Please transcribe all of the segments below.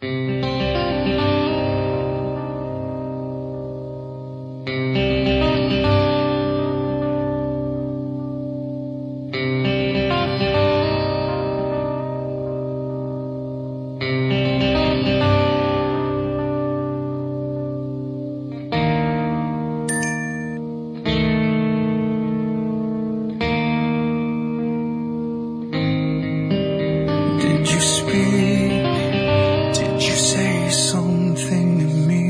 Did you speak? Did you say something to me?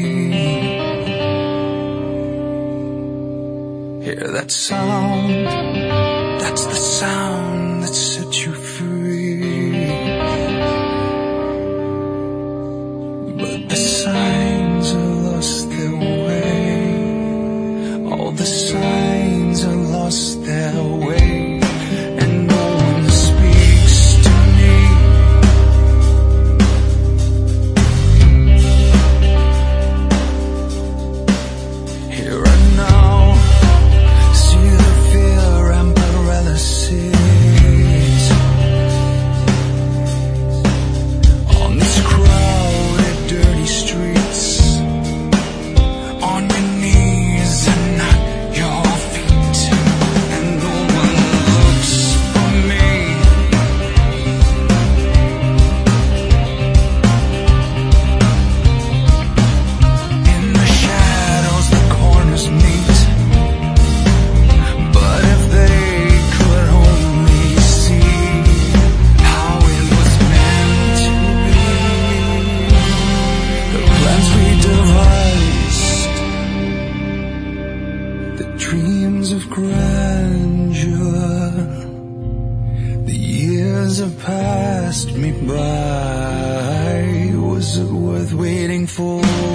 Hear that sound? That's the sound that set you free. But the signs have lost their way. All the signs have lost their way. And no one speaks to me. Here and now, see the fear and paralysis on these crowded, dirty streets. On your knees and not your feet. And no one looks for me. In the shadows the corners meet. But if they could only see how it was meant to be. The plans we devised, the dreams of grandeur, the years have passed me by. Was it worth waiting for?